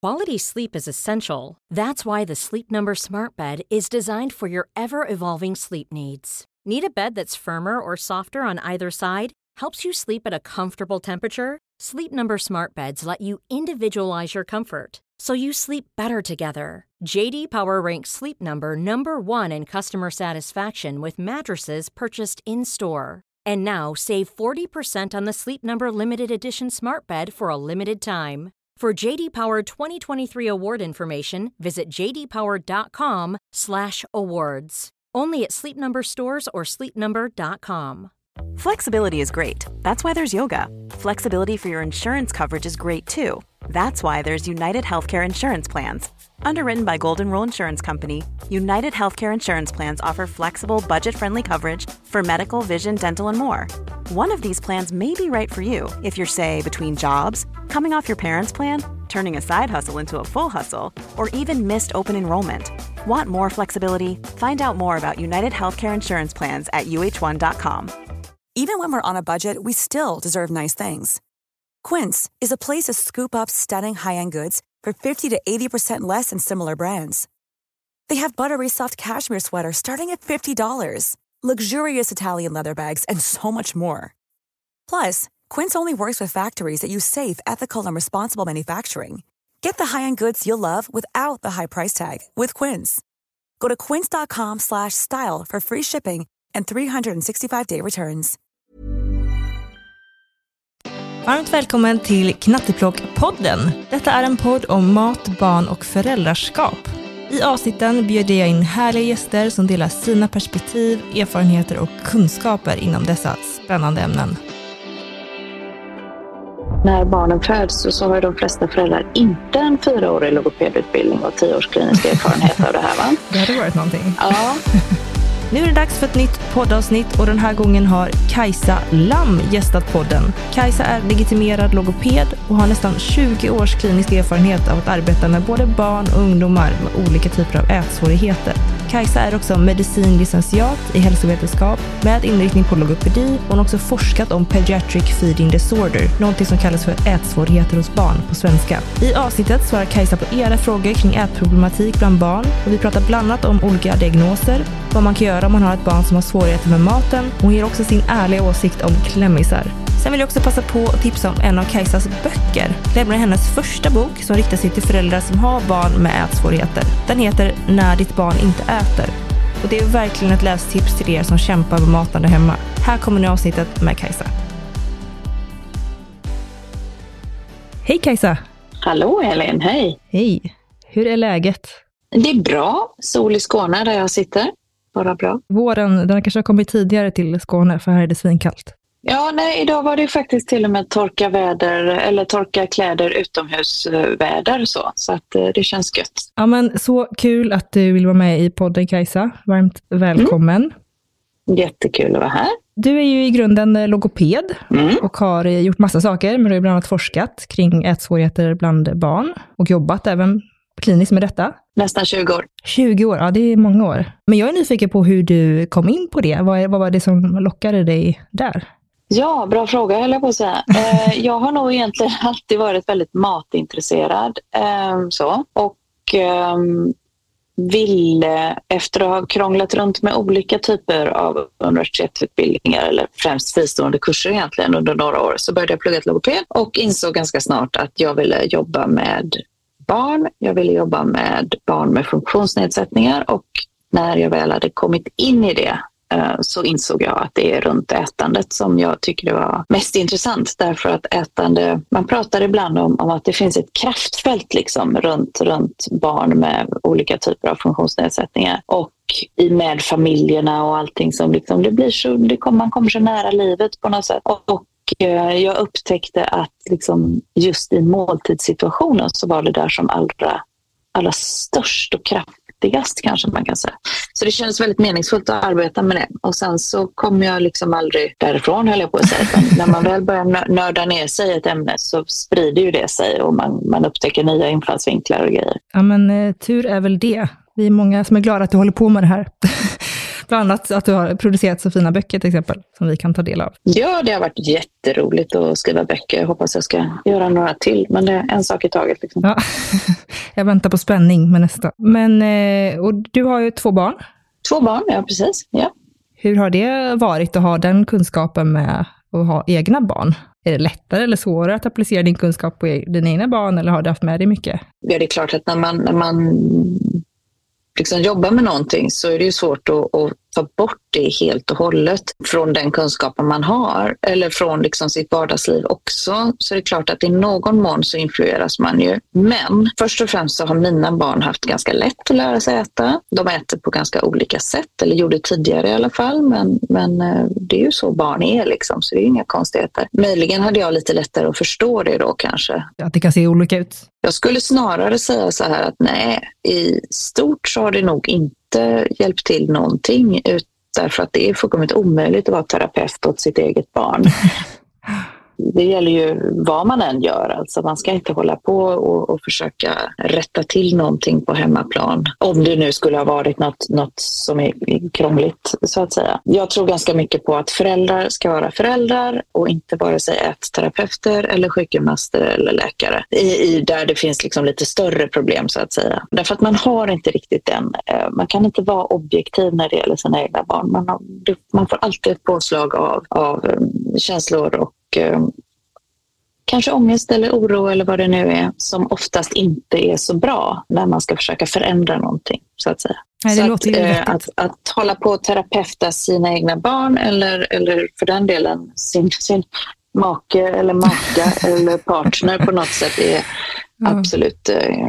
quality sleep is essential. That's why the Sleep Number Smart Bed is designed for your ever-evolving sleep needs. Need a bed that's firmer or softer on either side? Helps you sleep at a comfortable temperature? Sleep Number Smart Beds let you individualize your comfort, so you sleep better together. JD Power ranks Sleep Number number 1 in customer satisfaction with mattresses purchased in-store. And now, save 40% on the Sleep Number Limited Edition Smart Bed for a limited time. For JD Power 2023 award information, visit jdpower.com/awards. Only at Sleep Number stores or sleepnumber.com. Flexibility is great. That's why there's yoga. Flexibility for your insurance coverage is great too. That's why there's United Healthcare Insurance Plans. Underwritten by Golden Rule Insurance Company, United Healthcare Insurance Plans offer flexible, budget-friendly coverage for medical, vision, dental, and more. One of these plans may be right for you if you're, say, between jobs, coming off your parents' plan, turning a side hustle into a full hustle, or even missed open enrollment. Want more flexibility? Find out more about United Healthcare Insurance Plans at uh1.com. Even when we're on a budget, we still deserve nice things. Quince is a place to scoop up stunning high-end goods for 50 to 80% less than similar brands. They have buttery soft cashmere sweaters starting at $50, luxurious Italian leather bags, and so much more. Plus, Quince only works with factories that use safe, ethical, and responsible manufacturing. Get the high-end goods you'll love without the high price tag with Quince. Go to quince.com/style for free shipping and 365-day returns. Varmt välkommen till Knatteplock-podden. Detta är en podd om mat, barn och föräldraskap. I avsnitten bjuder jag in härliga gäster som delar sina perspektiv, erfarenheter och kunskaper inom dessa spännande ämnen. När barnen föds så har de flesta föräldrar inte en 4-årig logopedutbildning och 10-års klinisk erfarenhet av det här, va? Det hade varit någonting. Ja. Nu är det dags för ett nytt poddavsnitt och den här gången har Kajsa Lamm gästat podden. Kajsa är legitimerad logoped och har nästan 20 års klinisk erfarenhet av att arbeta med både barn och ungdomar med olika typer av ätsvårigheter. Kajsa är också medicinlicentiat i hälsovetenskap med inriktning på logopedi. Hon har också forskat om pediatric feeding disorder, någonting som kallas för ätsvårigheter hos barn på svenska. I avsnittet svarar Kajsa på era frågor kring ätproblematik bland barn och vi pratar bland annat om olika diagnoser, vad man kan göra om man har ett barn som har svårigheter med maten. Hon ger också sin ärliga åsikt om klämmisar. Sen vill jag också passa på att tipsa om en av Kajsas böcker, nämligen hennes första bok som riktar sig till föräldrar som har barn med ätsvårigheter. Den heter När ditt barn inte äter. Och det är verkligen ett lästips till er som kämpar med matande hemma. Här kommer nu avsnittet med Kajsa. Hej Kajsa! Hallå Elin, hej! Hej! Hur är läget? Det är bra. Sol i Skåne där jag sitter. Bara bra. Våren, den kanske har kommit tidigare till Skåne för här är det svinkallt. Ja, nej, idag var det faktiskt till och med torka kläder utomhusväder så att det känns gött. Ja, men så kul att du vill vara med i podden Kajsa. Varmt välkommen. Jättekul att vara här. Du är ju i grunden logoped och har gjort massa saker, men du har bland annat forskat kring ätsvårigheter bland barn och jobbat även kliniskt med detta. Nästan 20 år. 20 år, ja det är många år. Men jag är nyfiken på hur du kom in på det. Vad var det som lockade dig där? Ja, bra fråga höll jag på att säga. Jag har nog egentligen alltid varit väldigt matintresserad. Ville efter att ha krånglat runt med olika typer av universitetsutbildningar eller främst fristående kurser egentligen under några år så började jag plugga till logoped och insåg ganska snart att jag ville jobba med barn. Jag ville jobba med barn med funktionsnedsättningar och när jag väl hade kommit in i det så insåg jag att det är runt ätandet som jag tycker det var mest intressant därför att ätande, man pratar ibland om att det finns ett kraftfält liksom runt barn med olika typer av funktionsnedsättningar och med familjerna och allting som liksom det blir så, man kommer så nära livet på något sätt och jag upptäckte att liksom just i måltidssituationen så var det där som allra störst och kraftigast kanske man kan säga. Så det kändes väldigt meningsfullt att arbeta med det. Och sen så kom jag liksom aldrig därifrån höll jag på att säga. När man väl börjar nörda ner sig i ett ämne så sprider ju det sig och man upptäcker nya infallsvinklar och grejer. Ja men tur är väl det. Vi är många som är glada att du håller på med det här. Bland annat att du har producerat så fina böcker till exempel, som vi kan ta del av. Ja, det har varit jätteroligt att skriva böcker. Jag hoppas jag ska göra några till, men det är en sak i taget. Liksom. Ja. Jag väntar på spänning med nästa. Men, och du har ju 2 barn. 2 barn, ja precis. Ja. Hur har det varit att ha den kunskapen med att ha egna barn? Är det lättare eller svårare att applicera din kunskap på dina egna barn, eller har du haft med dig mycket? Ja, det är klart att när man liksom jobbar med någonting så är det ju svårt att ta bort det helt och hållet från den kunskapen man har eller från liksom sitt vardagsliv också. Så det är klart att i någon mån så influeras man ju. Men först och främst så har mina barn haft ganska lätt att lära sig äta. De äter på ganska olika sätt, eller gjorde tidigare i alla fall. Men det är ju så barn är liksom, så det är inga konstigheter. Möjligen hade jag lite lättare att förstå det då kanske. Att det kan se olika ut? Jag skulle snarare säga så här att nej, i stort så har det nog inte hjälpt till någonting därför att det är fullkomligt omöjligt att vara terapeut åt sitt eget barn. Det gäller ju vad man än gör, alltså man ska inte hålla på och försöka rätta till någonting på hemmaplan. Om det nu skulle ha varit något som är krångligt så att säga. Jag tror ganska mycket på att föräldrar ska vara föräldrar och inte vare sig ätterapeuter eller sjukgymnaster eller läkare. Där det finns liksom lite större problem så att säga. Därför att man har inte riktigt man kan inte vara objektiv när det gäller sina egna barn. Man får alltid ett påslag av känslor och kanske ångest eller oro eller vad det nu är som oftast inte är så bra när man ska försöka förändra någonting så att säga. Nej, det så låter ju att hålla på att terapeuta sina egna barn eller för den delen sin make eller maka eller partner på något sätt är absolut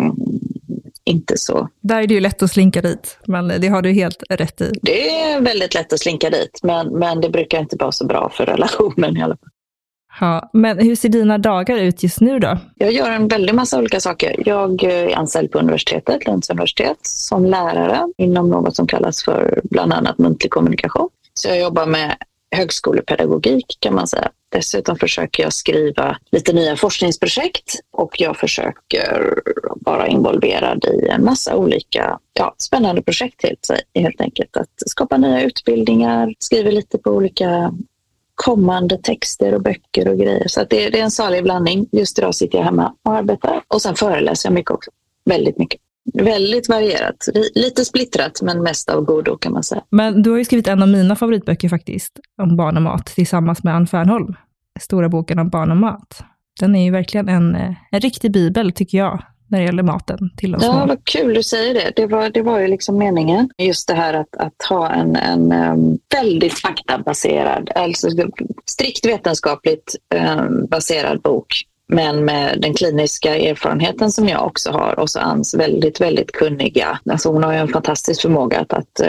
inte så. Där är det ju lätt att slinka dit, men det har du helt rätt i. Det är väldigt lätt att slinka dit, men det brukar inte vara så bra för relationen i alla fall. Ja, men hur ser dina dagar ut just nu då? Jag gör en väldigt massa olika saker. Jag är anställd på universitetet, Lunds universitet, som lärare inom något som kallas för bland annat muntlig kommunikation. Så jag jobbar med högskolepedagogik kan man säga. Dessutom försöker jag skriva lite nya forskningsprojekt och jag försöker vara involverad i en massa olika spännande projekt helt enkelt. Att skapa nya utbildningar, skriva lite på olika kommande texter och böcker och grejer. Så att det är en salig blandning. Just idag sitter jag hemma och arbetar. Och sen föreläser jag mycket också. Väldigt mycket. Väldigt varierat. Lite splittrat, men mest av godo kan man säga. Men du har ju skrivit en av mina favoritböcker faktiskt, om barn och mat, tillsammans med Ann Fernholm. Stora boken om barn och mat. Den är ju verkligen en riktig bibel tycker jag, när det gäller maten till oss. Ja, vad kul du säger det. Det var ju liksom meningen. Just det här att ha en väldigt faktabaserad, alltså strikt vetenskapligt baserad bok. Men med den kliniska erfarenheten som jag också har och så Anns väldigt, väldigt kunniga. Alltså hon har ju en fantastisk förmåga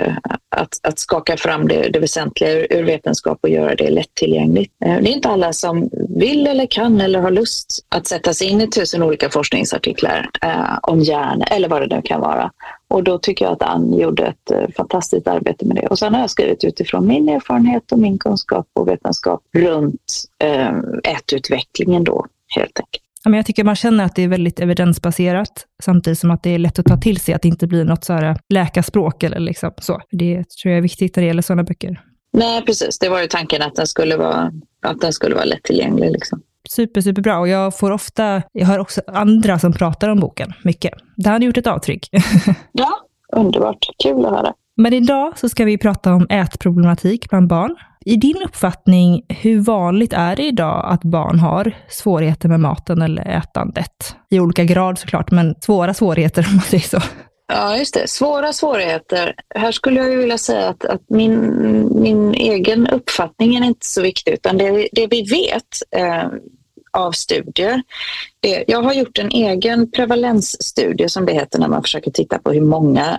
att skaka fram det väsentliga ur vetenskap och göra det lättillgängligt. Det är inte alla som vill eller kan eller har lust att sätta sig in i 1000 olika forskningsartiklar om hjärna eller vad det nu kan vara. Och då tycker jag att Ann gjorde ett fantastiskt arbete med det. Och sen har jag skrivit utifrån min erfarenhet och min kunskap och vetenskap runt ätutvecklingen då. Helt enkelt. Ja, men jag tycker man känner att det är väldigt evidensbaserat samtidigt som att det är lätt att ta till sig att det inte blir något så här läkarspråk eller liksom så. Det tror jag är viktigt när det gäller sådana böcker. Nej, precis. Det var ju tanken att den skulle vara lättillgänglig liksom. Superbra. Och jag hör också andra som pratar om boken mycket. Det har gjort ett avtryck. Ja, underbart. Kul att höra. Men idag så ska vi prata om ätproblematik bland barn. I din uppfattning, hur vanligt är det idag att barn har svårigheter med maten eller ätandet? I olika grad såklart, men svåra svårigheter om man säger så. Ja, just det. Svåra svårigheter. Här skulle jag ju vilja säga att min egen uppfattning är inte så viktig, utan det vi vet av studier. Jag har gjort en egen prevalensstudie som det heter när man försöker titta på hur många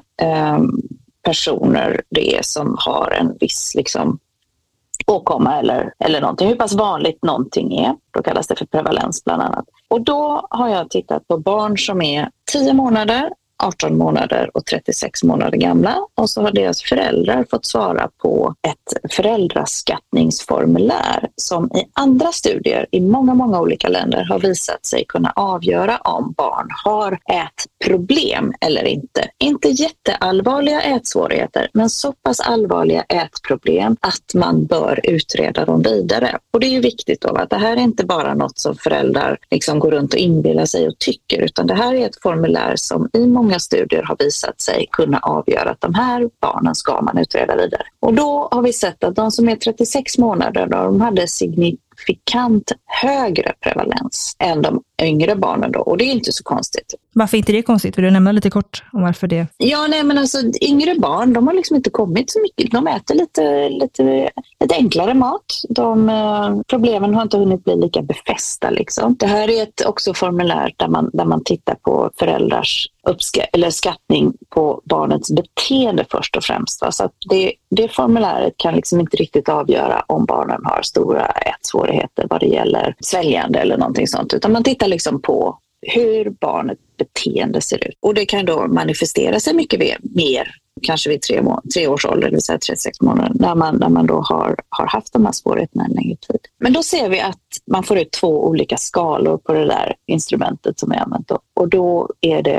personer det är som har en viss liksom åkomma eller någonting. Hur pass vanligt någonting är. Då kallas det för prevalens bland annat. Och då har jag tittat på barn som är 10 månader, 18 månader och 36 månader gamla. Och så har deras föräldrar fått svara på ett föräldraskattningsformulär som i andra studier i många olika länder har visat sig kunna avgöra om barn har ätproblem eller inte. Inte jätteallvarliga ätsvårigheter, men så pass allvarliga ätproblem att man bör utreda dem vidare. Och det är ju viktigt då att det här är inte bara något som föräldrar liksom går runt och inbillar sig och tycker, utan det här är ett formulär som i många studier har visat sig kunna avgöra att de här barnen ska man utreda vidare. Och då har vi sett att de som är 36 månader, de hade signifikant högre prevalens än de yngre barnen då. Och det är inte så konstigt. Varför inte det är konstigt? Vill du nämna lite kort om varför det? Ja, nej, men alltså yngre barn, de har liksom inte kommit så mycket. De äter lite enklare mat. Problemen har inte hunnit bli lika befästa liksom. Det här är ett också formulär där man tittar på föräldrars skattning på barnets beteende först och främst. Så att det formuläret kan liksom inte riktigt avgöra om barnen har stora ätsvårigheter vad det gäller sväljande eller någonting sånt. Utan man tittar liksom på hur barnets beteende ser ut. Och det kan då manifestera sig mycket mer, kanske vid 3 års ålder, det vill säga 36 månader, när man då har haft de här svårigheterna en längre tid. Men då ser vi att man får ut 2 olika skalor på det där instrumentet som är använt då. Och då är det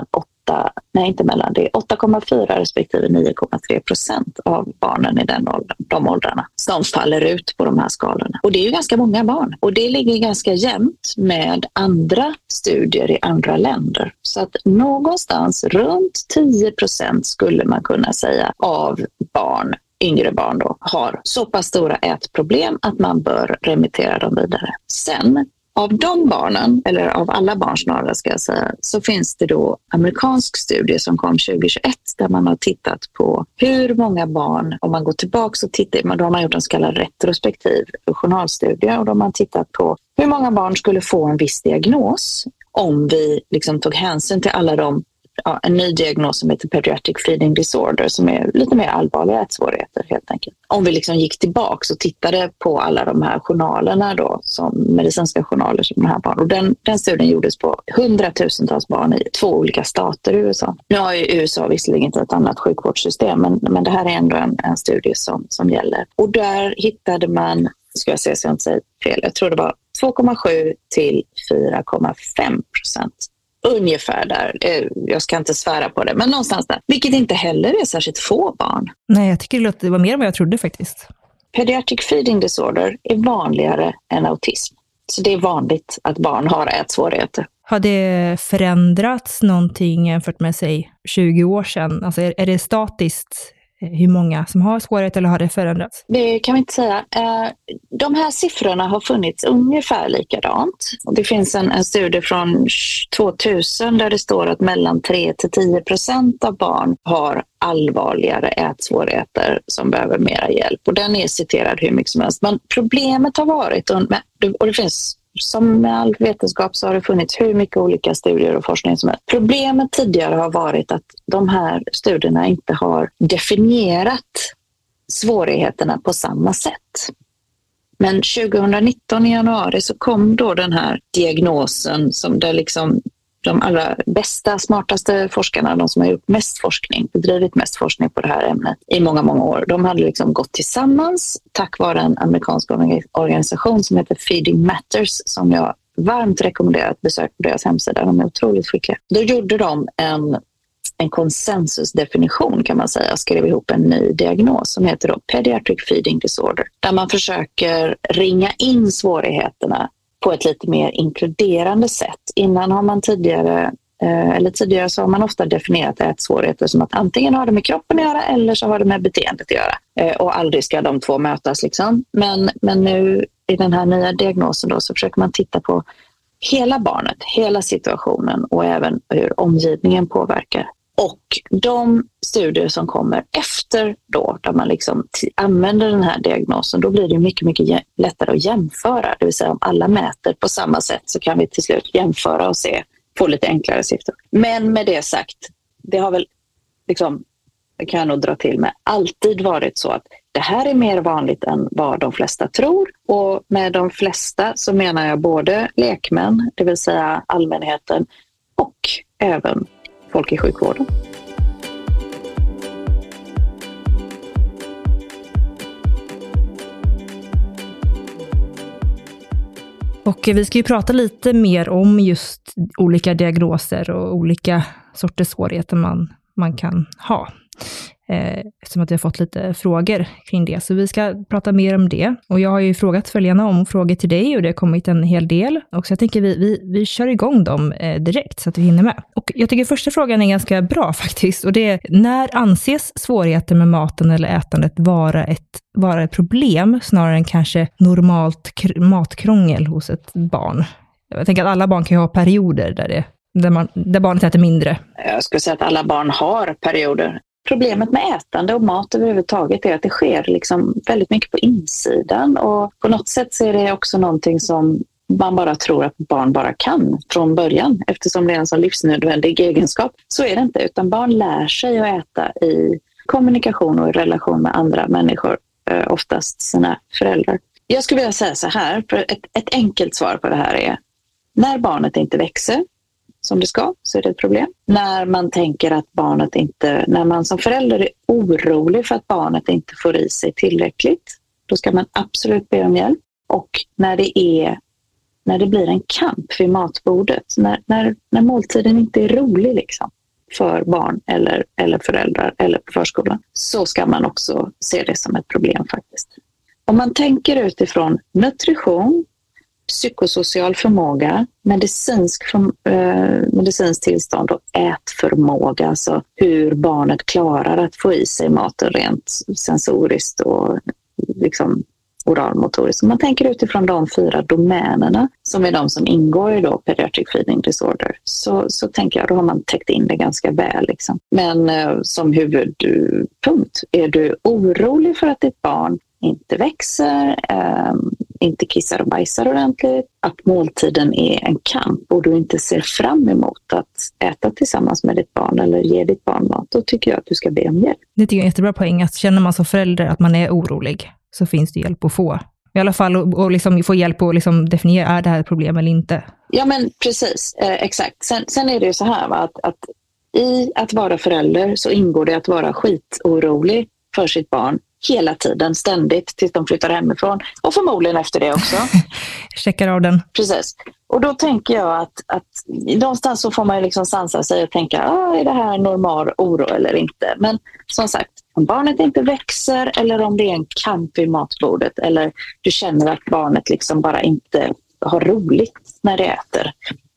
det är 8,4 respektive 9,3% av barnen i de åldrarna som faller ut på de här skalorna. Och det är ju ganska många barn. Och det ligger ganska jämnt med andra studier i andra länder. Så att någonstans runt 10% skulle man kunna säga av yngre barn då, har så pass stora ätproblem att man bör remittera dem vidare. Sen av de barnen, eller av alla barn snarare ska jag säga, så finns det då amerikansk studie som kom 2021 där man har tittat på hur många barn, om man går tillbaka och tittar, då har man gjort en så kallad retrospektiv journalstudie och då har man tittat på hur många barn skulle få en viss diagnos om vi liksom tog hänsyn till alla en ny diagnos som heter pediatric feeding disorder som är lite mer allvarliga ätsvårigheter helt enkelt. Om vi liksom gick tillbaka och tittade på alla de här journalerna då, som medicinska journaler som de här barn. Och den studien gjordes på 100,000-tals barn i 2 olika stater i USA. Nu har ju USA visserligen inte ett annat sjukvårdssystem, men det här är ändå en studie som gäller. Och där hittade man, ska jag säga så jag inte säger fel, jag tror det var 2,7 till 4,5%. Ungefär där. Jag ska inte svära på det, men någonstans där. Vilket inte heller är särskilt få barn. Nej, jag tycker det var mer än vad jag trodde faktiskt. Pediatric feeding disorder är vanligare än autism. Så det är vanligt att barn har ätsvårigheter. Har det förändrats någonting jämfört med, säg, 20 år sedan? Alltså är det statiskt hur många som har svårighet eller har det förändrats? Det kan vi inte säga. De här siffrorna har funnits ungefär likadant. Det finns en studie från 2000 där det står att mellan 3-10% av barn har allvarligare ätsvårigheter som behöver mera hjälp. Och den är citerad hur mycket som helst. Men problemet har varit, och det finns som med all vetenskap så har det funnits hur mycket olika studier och forskning som helst. Problemet tidigare har varit att de här studierna inte har definierat svårigheterna på samma sätt. Men 2019 i januari så kom då den här diagnosen som där liksom de allra bästa, smartaste forskarna, de som har gjort bedrivit mest forskning på det här ämnet i många, många år, de hade liksom gått tillsammans tack vare en amerikansk organisation som heter Feeding Matters som jag varmt rekommenderar att besöka på deras hemsida. De är otroligt skickliga. Då gjorde de en konsensusdefinition kan man säga, skrev ihop en ny diagnos som heter då Pediatric Feeding Disorder, där man försöker ringa in svårigheterna på ett lite mer inkluderande sätt. Innan har man tidigare så har man ofta definierat ätsvårigheter som att antingen har det med kroppen att göra eller så har det med beteendet att göra. Och aldrig ska de två mötas liksom. Men nu i den här nya diagnosen då så försöker man titta på hela barnet, hela situationen och även hur omgivningen påverkar. Och de studier som kommer efter då, där man liksom använder den här diagnosen, då blir det mycket, mycket lättare att jämföra. Det vill säga om alla mäter på samma sätt så kan vi till slut jämföra och få lite enklare siffror. Men med det sagt, det har väl liksom, det kan jag nog dra till med, alltid varit så att det här är mer vanligt än vad de flesta tror. Och med de flesta så menar jag både lekmän, det vill säga allmänheten, och även folk i sjukvården. Och vi ska ju prata lite mer om just olika diagnoser och olika sorters svårigheter man kan ha. Eftersom att jag har fått lite frågor kring det. Så vi ska prata mer om det. Och jag har ju frågat följarna om frågor till dig och det har kommit en hel del. Och så jag tänker vi kör igång dem direkt så att vi hinner med. Och jag tycker första frågan är ganska bra faktiskt. Och det är, när anses svårigheter med maten eller ätandet vara ett problem snarare än kanske normalt matkrångel hos ett barn? Jag tänker att alla barn kan ju ha perioder där barnet äter mindre. Jag skulle säga att alla barn har perioder. Problemet med ätande och mat överhuvudtaget är att det sker liksom väldigt mycket på insidan, och på något sätt så är det också någonting som man bara tror att barn bara kan från början, eftersom det är en sån livsnödvändig egenskap. Så är det inte, utan barn lär sig att äta i kommunikation och i relation med andra människor, oftast sina föräldrar. Jag skulle vilja säga så här, för ett enkelt svar på det här är: när barnet inte växer som det ska, så är det ett problem. När man tänker att när man som förälder är orolig för att barnet inte får i sig tillräckligt, då ska man absolut be om hjälp. Och när det blir en kamp vid matbordet, när måltiden inte är rolig liksom, för barn eller föräldrar eller på förskolan, så ska man också se det som ett problem faktiskt. Om man tänker utifrån nutrition, psykosocial förmåga, medicinsk tillstånd och ätförmåga, alltså hur barnet klarar att få i sig maten rent sensoriskt och liksom oralmotoriskt. Om man tänker utifrån de 4 domänerna som är de som ingår i då pediatric feeding disorder, så tänker jag då har man täckt in det ganska väl. Liksom. Men som huvudpunkt, är du orolig för att ditt barn inte växer, inte kissar och bajsar ordentligt, att måltiden är en kamp och du inte ser fram emot att äta tillsammans med ditt barn eller ge ditt barn mat, då tycker jag att du ska be om hjälp. Det tycker jag är en jättebra poäng, att känner man som förälder att man är orolig, så finns det hjälp att få. I alla fall och liksom få hjälp att liksom definiera, är det här ett problem eller inte? Ja, men precis, exakt. Sen är det ju så här, va, att i att vara förälder så ingår det att vara skitorolig för sitt barn hela tiden, ständigt, tills de flyttar hemifrån. Och förmodligen efter det också. Checkar av den. Precis. Och då tänker jag att någonstans så får man liksom sansa sig och tänka, är det här normal oro eller inte? Men som sagt, om barnet inte växer eller om det är en kamp vid matbordet eller du känner att barnet liksom bara inte har roligt när det äter,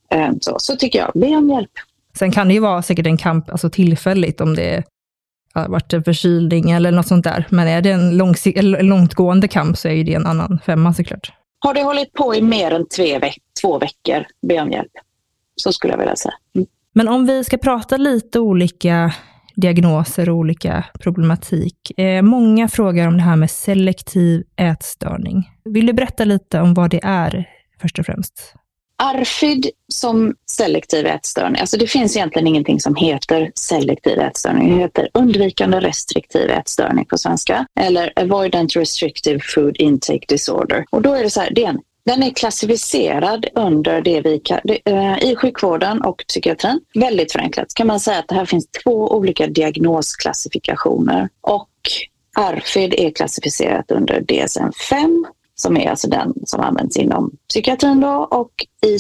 så tycker jag, be om hjälp. Sen kan det ju vara säkert en kamp, alltså tillfälligt, om det har varit en förkylning eller något sånt där. Men är det en långtgående kamp så är ju det en annan femma såklart. Har det hållit på i mer än 2 veckor, be om hjälp. Så skulle jag vilja säga. Men om vi ska prata lite olika diagnoser och olika problematik. Många frågar om det här med selektiv ätstörning. Vill du berätta lite om vad det är först och främst? ARFID som selektiv ätstörning. Alltså det finns egentligen ingenting som heter selektiv ätstörning. Det heter undvikande restriktiv ätstörning på svenska. Eller avoidant restrictive food intake disorder. Och då är det så här, den är klassificerad under det vi i sjukvården och psykiatrin. Väldigt förenklat kan man säga att det här finns 2 olika diagnosklassifikationer. Och ARFID är klassificerat under DSM-5. Som är alltså den som används inom psykiatrin då, och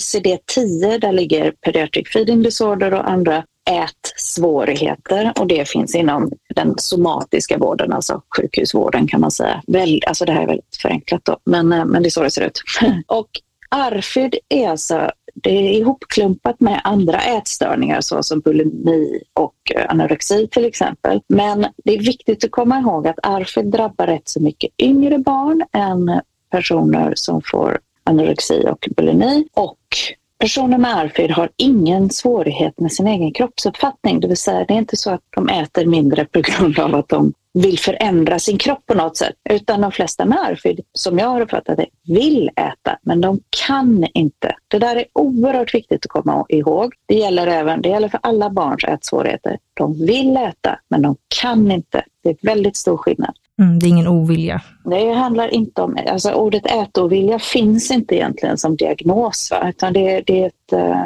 ICD-10 där ligger pediatric feeding disorder och andra ätsvårigheter, och det finns inom den somatiska vården, alltså sjukhusvården kan man säga. Alltså det här är väldigt förenklat då, men det är så det ser ut. Och ARFID är alltså, det är ihopklumpat med andra ätstörningar såsom bulimi och anorexi till exempel. Men det är viktigt att komma ihåg att ARFID drabbar rätt så mycket yngre barn än personer som får anorexi och bulimi, och personer med ARFID har ingen svårighet med sin egen kroppsuppfattning. Det vill säga, det är inte så att de äter mindre på grund av att de vill förändra sin kropp på något sätt. Utan de flesta med ARFID, som jag har uppfattat det, vill äta, men de kan inte. Det där är oerhört viktigt att komma ihåg. Det gäller för alla barns ätsvårigheter. De vill äta, men de kan inte. Det är väldigt stor skillnad. Det är ingen ovilja. Det handlar inte om, alltså ordet ätovilja finns inte egentligen som diagnos, va? Utan det är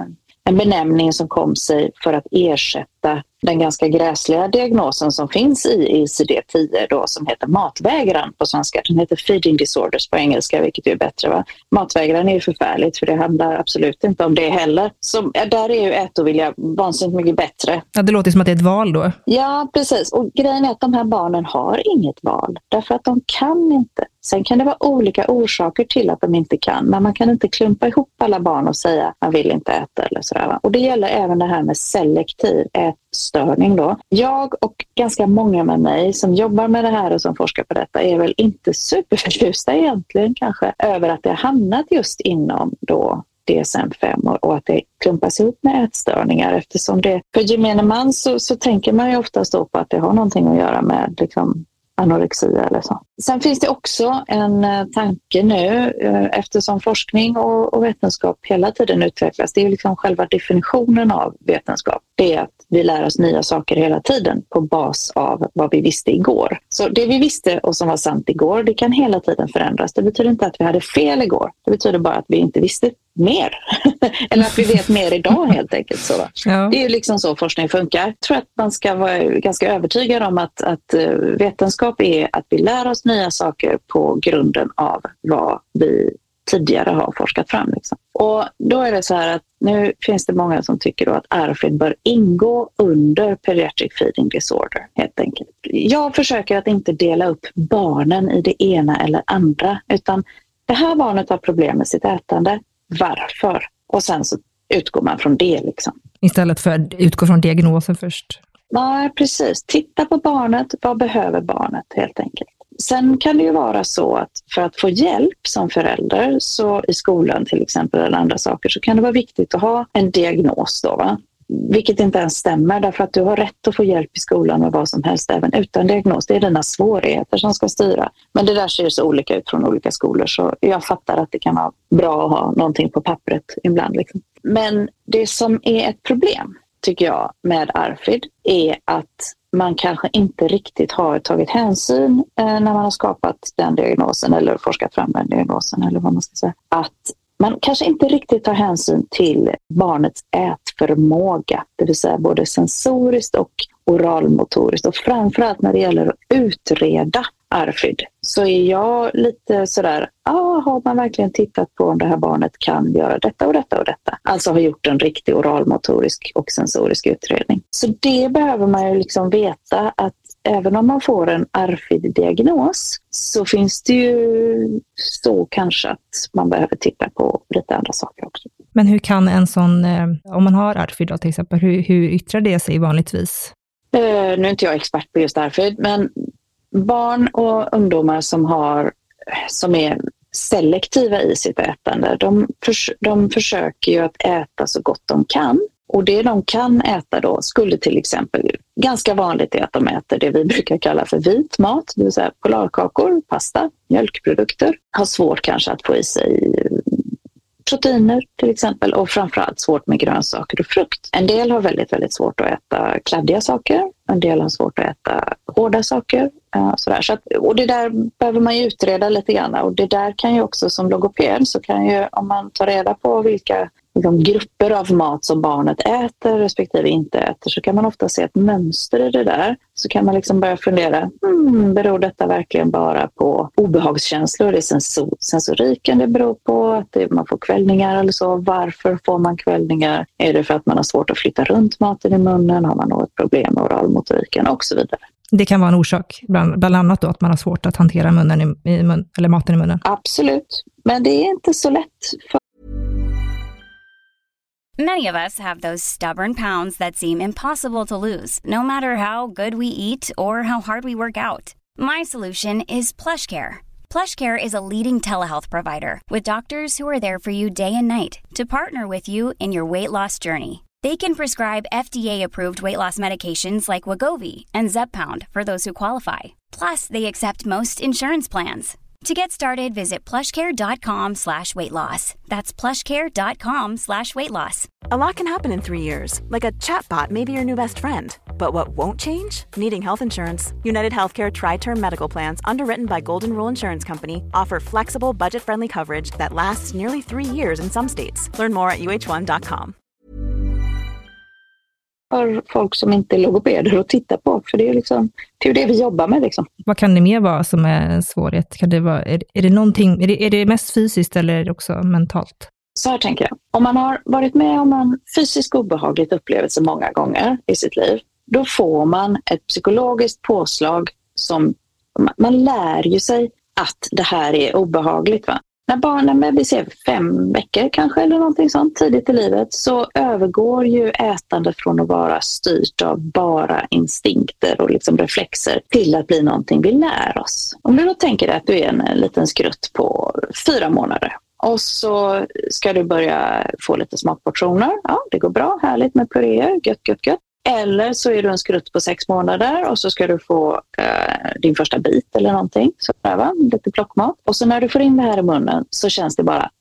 en benämning som kom sig för att ersätta den ganska gräsliga diagnosen som finns i ICD-10 då, som heter matvägran på svenska. Den heter feeding disorders på engelska, vilket är bättre, va? Matvägran är ju förfärligt, för det handlar absolut inte om det heller. Så där är ju ätovilja vansinnigt mycket bättre. Ja, det låter som att det är ett val då. Ja, precis. Och grejen är att de här barnen har inget val, därför att de kan inte. Sen kan det vara olika orsaker till att de inte kan, men man kan inte klumpa ihop alla barn och säga att man vill inte äta eller sådär, va? Och det gäller även det här med selektiv ätstörning då. Jag och ganska många med mig som jobbar med det här och som forskar på detta är väl inte superförtjusta egentligen kanske över att det har hamnat just inom då DSM-5 och att det klumpas ihop med ätstörningar, eftersom det för gemene man så tänker man ju oftast då på att det har någonting att göra med liksom anorexia eller så. Sen finns det också en tanke nu, eftersom forskning och vetenskap hela tiden utvecklas. Det är liksom själva definitionen av vetenskap. Det är att vi lär oss nya saker hela tiden på bas av vad vi visste igår. Så det vi visste och som var sant igår, det kan hela tiden förändras. Det betyder inte att vi hade fel igår. Det betyder bara att vi inte visste mer. Eller att vi vet mer idag helt enkelt. Så. Ja. Det är ju liksom så forskning funkar. Jag tror att man ska vara ganska övertygad om att vetenskap är att vi lär oss nya saker på grunden av vad vi tidigare har forskat fram. Liksom. Och då är det så här att nu finns det många som tycker då att ARFID bör ingå under pediatric feeding disorder helt enkelt. Jag försöker att inte dela upp barnen i det ena eller andra, utan det här barnet har problem med sitt ätande. Varför? Och sen så utgår man från det liksom. Istället för att utgå från diagnosen först. Ja, precis. Titta på barnet. Vad behöver barnet helt enkelt? Sen kan det ju vara så att för att få hjälp som förälder så i skolan till exempel eller andra saker så kan det vara viktigt att ha en diagnos då, va? Vilket inte ens stämmer, därför att du har rätt att få hjälp i skolan med vad som helst även utan diagnos. Det är dina svårigheter som ska styra. Men det där ser så olika ut från olika skolor, så jag fattar att det kan vara bra att ha någonting på pappret ibland. Liksom. Men det som är ett problem tycker jag med ARFID är att man kanske inte riktigt har tagit hänsyn när man har skapat den diagnosen eller forskat fram den diagnosen eller vad man ska säga. Att man kanske inte riktigt tar hänsyn till barnets ätförmåga, det vill säga både sensoriskt och oralmotoriskt. Och framförallt när det gäller att utreda ARFID så är jag lite sådär, har man verkligen tittat på om det här barnet kan göra detta och detta och detta? Alltså har gjort en riktig oralmotorisk och sensorisk utredning. Så det behöver man ju liksom veta, att även om man får en ARFID-diagnos så finns det ju så kanske att man behöver titta på lite andra saker också. Men hur kan en sån, om man har ARFID då till exempel, hur yttrar det sig vanligtvis? Nu är inte jag expert på just ARFID, men barn och ungdomar som är selektiva i sitt ätande, de försöker ju att äta så gott de kan. Och det de kan äta då skulle till exempel, ganska vanligt är att de äter det vi brukar kalla för vit mat, det vill säga polarkakor, pasta, mjölkprodukter. Har svårt kanske att få i sig proteiner till exempel, och framförallt svårt med grönsaker och frukt. En del har väldigt, väldigt svårt att äta kladdiga saker, en del har svårt att äta hårda saker. Sådär. Så att, och det där behöver man ju utreda lite grann, och det där kan ju också som logoped så kan ju, om man tar reda på vilka grupper av mat som barnet äter respektive inte äter, så kan man ofta se ett mönster i det där. Så kan man liksom börja fundera, beror detta verkligen bara på obehagskänslor? Det är sensoriken det beror på, att man får kvällningar eller så. Varför får man kvällningar? Är det för att man har svårt att flytta runt maten i munnen? Har man något problem med oralmotoriken och så vidare? Det kan vara en orsak, bland annat då att man har svårt att hantera eller maten i munnen. Absolut, men det är inte så lätt. Many of us have those stubborn pounds that seem impossible to lose, no matter how good we eat or how hard we work out. My solution is PlushCare. PlushCare is a leading telehealth provider with doctors who are there for you day and night to partner with you in your weight loss journey. They can prescribe FDA-approved weight loss medications like Wegovy and Zepbound for those who qualify. Plus, they accept most insurance plans. To get started, visit plushcare.com/weightloss. That's plushcare.com/weightloss. A lot can happen in 3 years, like a chatbot may be your new best friend. But what won't change? Needing health insurance. United Healthcare Tri-Term Medical Plans, underwritten by Golden Rule Insurance Company, offer flexible, budget-friendly coverage that lasts nearly 3 years in some states. Learn more at uh1.com. för folk som inte är logopeder att titta på. För det är liksom, det är det vi jobbar med. Liksom. Vad kan det mer vara som är en svårighet? Kan det vara, är det någonting, är det mest fysiskt eller är det också mentalt? Så här tänker jag. Om man har varit med om en fysiskt obehagligt upplevelse många gånger i sitt liv, då får man ett psykologiskt påslag som man lär ju sig att det här är obehagligt. Va? När barnen vi ser 5 veckor kanske eller någonting sånt tidigt i livet så övergår ju ätandet från att vara styrt av bara instinkter och liksom reflexer till att bli någonting vi lär oss. Om du då tänker dig att du är en liten skrutt på 4 månader och så ska du börja få lite smakportioner. Ja, det går bra, härligt med puréer, gött. Eller så är du en skrutt på 6 månader och så ska du få din första bit eller någonting. Så lite plockmat. Och så när du får in det här i munnen så känns det bara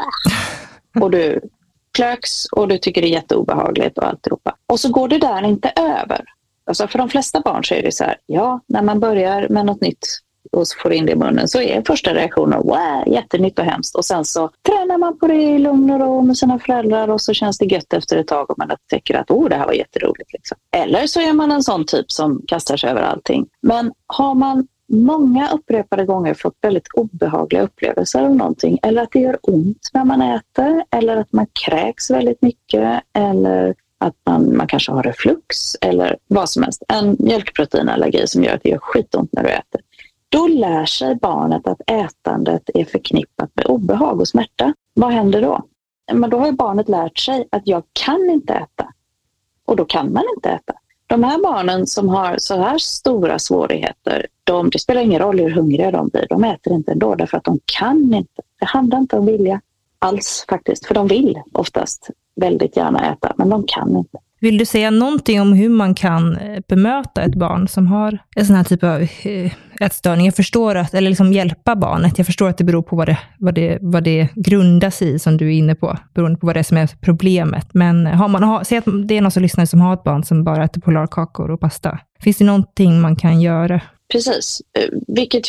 och du klöks och du tycker det är jätteobehagligt och alltihopa. Och så går det där inte över. Alltså för de flesta barn så är det så här, ja, när man börjar med något nytt och så får in det i munnen så är första reaktionen jättenytt och hemskt. Och sen så tränar man på det i lugn och ro med sina föräldrar och så känns det gött efter ett tag och man upptäcker att det här var jätteroligt. Liksom. Eller så är man en sån typ som kastar sig över allting. Men har man många upprepade gånger fått väldigt obehagliga upplevelser av någonting eller att det gör ont när man äter eller att man kräks väldigt mycket eller att man kanske har reflux eller vad som helst. En mjölkproteinallergi som gör att det gör skitont när du äter. Då lär sig barnet att ätandet är förknippat med obehag och smärta. Vad händer då? Men då har ju barnet lärt sig att jag kan inte äta. Och då kan man inte äta. De här barnen som har så här stora svårigheter, det spelar ingen roll hur hungriga de blir. De äter inte ändå därför att de kan inte. Det handlar inte om vilja alls faktiskt. För de vill oftast väldigt gärna äta, men de kan inte. Vill du säga någonting om hur man kan bemöta ett barn som har en sån här typ av ätstörning? Jag förstår att, eller liksom hjälpa barnet. Jag förstår att det beror på vad det grundas i som du är inne på. Beroende på vad det är som är problemet. Men säg att det är någon som lyssnar som har ett barn som bara äter polarkakor och pasta. Finns det någonting man kan göra? Precis, vilket ju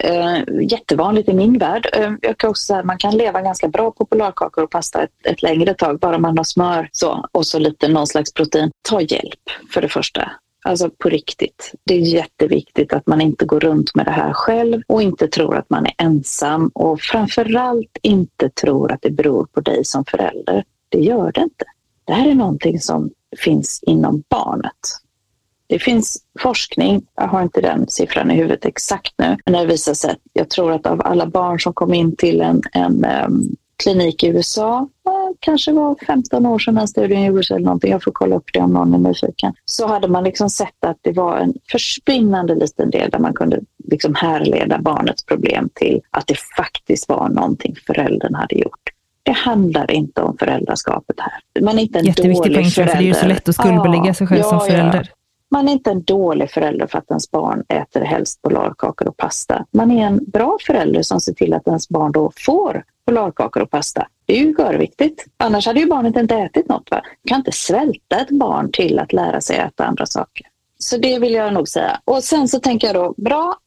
är jättevanligt i min värld. Jag kan också säga att man kan leva ganska bra på polarkakor och pasta ett längre tag, bara man har smör och så lite någon slags protein. Ta hjälp för det första. Alltså på riktigt. Det är jätteviktigt att man inte går runt med det här själv och inte tror att man är ensam och framförallt inte tror att det beror på dig som förälder. Det gör det inte. Det här är någonting som finns inom barnet. Det finns forskning, jag har inte den siffran i huvudet exakt nu, men det visar sig att jag tror att av alla barn som kom in till en klinik i USA, kanske var 15 år sedan den studien gjordes eller någonting, jag får kolla upp det om någon är nyfiken, så hade man liksom sett att det var en försvinnande liten del där man kunde liksom härleda barnets problem till att det faktiskt var någonting föräldern hade gjort. Det handlar inte om föräldraskapet här. Man är inte en jätteviktig poäng, för det är ju så lätt att skuldbelägga sig själv som förälder. Ja. Man är inte en dålig förälder för att ens barn äter helst polarkakor och pasta. Man är en bra förälder som ser till att ens barn då får polarkakor och pasta. Det är ju görviktigt. Annars hade ju barnet inte ätit något. Va? Man kan inte svälta ett barn till att lära sig äta andra saker. Så det vill jag nog säga. Och sen så tänker jag då,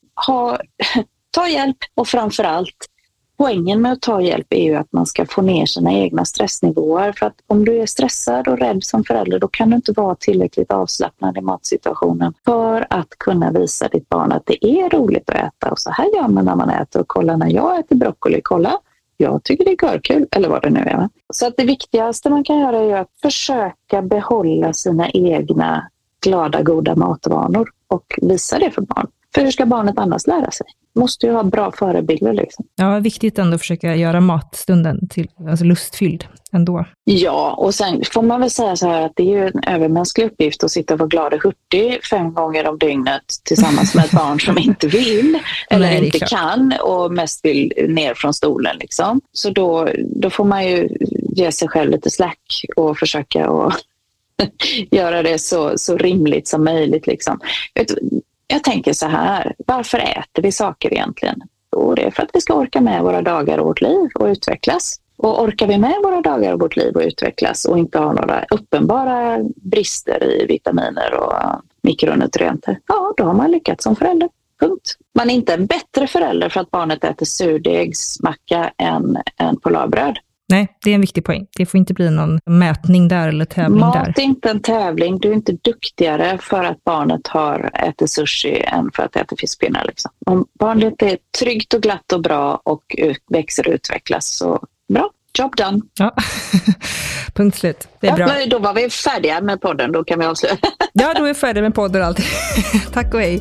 ta hjälp och framförallt poängen med att ta hjälp är ju att man ska få ner sina egna stressnivåer. För att om du är stressad och rädd som förälder, då kan du inte vara tillräckligt avslappnad i matsituationen för att kunna visa ditt barn att det är roligt att äta. Och så här gör man när man äter. Och kolla när jag äter broccoli, kolla. Jag tycker det är görkul, eller vad det nu är. Så att det viktigaste man kan göra är att försöka behålla sina egna glada, goda matvanor och visa det för barn. För hur ska barnet annars lära sig? Måste ju ha bra förebilder liksom. Ja, viktigt ändå att försöka göra matstunden till lustfylld ändå. Ja, och sen får man väl säga så här att det är ju en övermänsklig uppgift att sitta och vara glad och hurtig 5 gånger om dygnet tillsammans med ett barn som inte vill eller inte kan och mest vill ner från stolen liksom. Så då får man ju ge sig själv lite slack och försöka och göra det så rimligt som möjligt liksom. Jag tänker så här, varför äter vi saker egentligen? Och det är för att vi ska orka med våra dagar och vårt liv och utvecklas. Och orkar vi med våra dagar och vårt liv och utvecklas och inte ha några uppenbara brister i vitaminer och mikronutrienter, ja, då har man lyckats som förälder. Punkt. Man är inte en bättre förälder för att barnet äter surdegsmacka än polarbröd. Nej, det är en viktig poäng. Det får inte bli någon mätning där eller tävling där. Mat är inte en tävling. Du är inte duktigare för att barnet har ätit sushi än för att äta fiskpinnar. Liksom. Om barnet är tryggt och glatt och bra och växer och utvecklas, så bra. Job done. Ja, punkt slut. Det är bra. Då var vi färdiga med podden, då kan vi avsluta. Ja, då är vi färdiga med podden och allt. Tack och hej.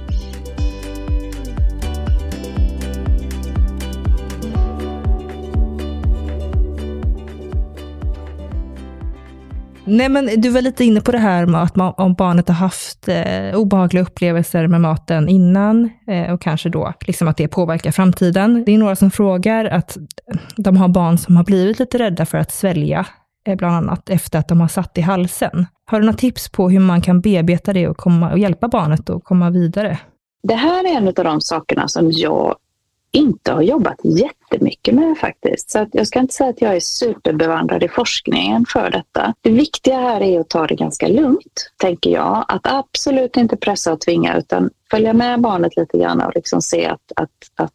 Nej, men du var lite inne på det här med att om barnet har haft obehagliga upplevelser med maten innan och kanske då liksom att det påverkar framtiden. Det är några som frågar att de har barn som har blivit lite rädda för att svälja, bland annat efter att de har satt i halsen. Har du några tips på hur man kan bearbeta det och hjälpa barnet att komma vidare? Det här är en av de sakerna som jag inte har jobbat jättemycket med faktiskt. Så att jag ska inte säga att jag är superbevandrad i forskningen för detta. Det viktiga här är att ta det ganska lugnt, tänker jag. Att absolut inte pressa och tvinga, utan följa med barnet lite grann och liksom se att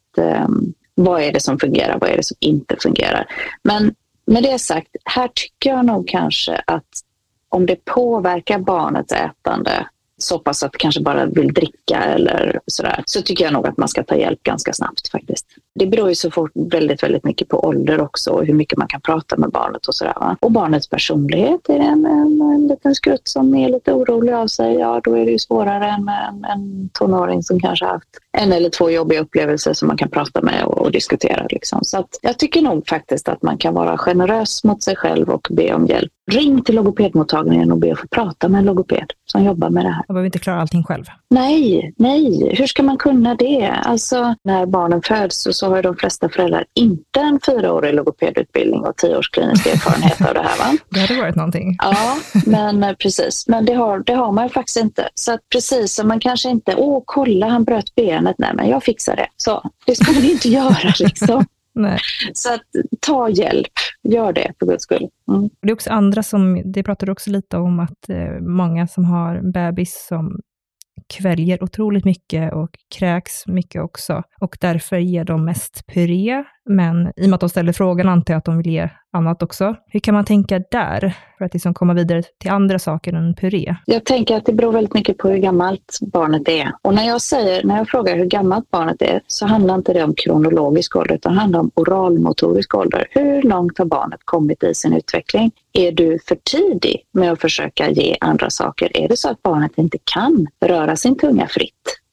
vad är det som fungerar, vad är det som inte fungerar. Men med det sagt, här tycker jag nog kanske att om det påverkar barnets ätande så pass att kanske bara vill dricka eller sådär, så tycker jag nog att man ska ta hjälp ganska snabbt faktiskt. Det beror ju så fort väldigt, väldigt mycket på ålder också och hur mycket man kan prata med barnet och sådär. Va? Och barnets personlighet, är det en liten skrutt som är lite orolig av sig, ja då är det ju svårare än med en tonåring som kanske har haft en eller två jobbiga upplevelser som man kan prata med och diskutera. Liksom. Så att jag tycker nog faktiskt att man kan vara generös mot sig själv och be om hjälp. Ring till logopedmottagningen och be att få prata med en logoped som jobbar med det här. Man behöver inte klara allting själv. Nej. Hur ska man kunna det? Alltså, när barnen föds så har de flesta föräldrar inte en 4-årig logopedutbildning och 10 års klinisk erfarenhet av det här, va? Det hade varit någonting. Ja, men precis. Men det har man ju faktiskt inte. Så att precis som man kanske inte, kolla han bröt benet, nej men jag fixar det. Så, det ska man inte göra liksom. Nej. Så att ta hjälp, gör det för guds skull. Mm. Det är också andra det pratar också lite om att många som har bebis som kväljer otroligt mycket och kräks mycket också. Och därför ger de mest puré. Men i och med att de ställer frågan antar jag att de vill ge annat också. Hur kan man tänka där för att liksom komma vidare till andra saker än puré? Jag tänker att det beror väldigt mycket på hur gammalt barnet är. Och när jag frågar hur gammalt barnet är så handlar inte det om kronologisk ålder utan det handlar om oralmotorisk ålder. Hur långt har barnet kommit i sin utveckling? Är du för tidig med att försöka ge andra saker? Är det så att barnet inte kan röra sin tunga fritt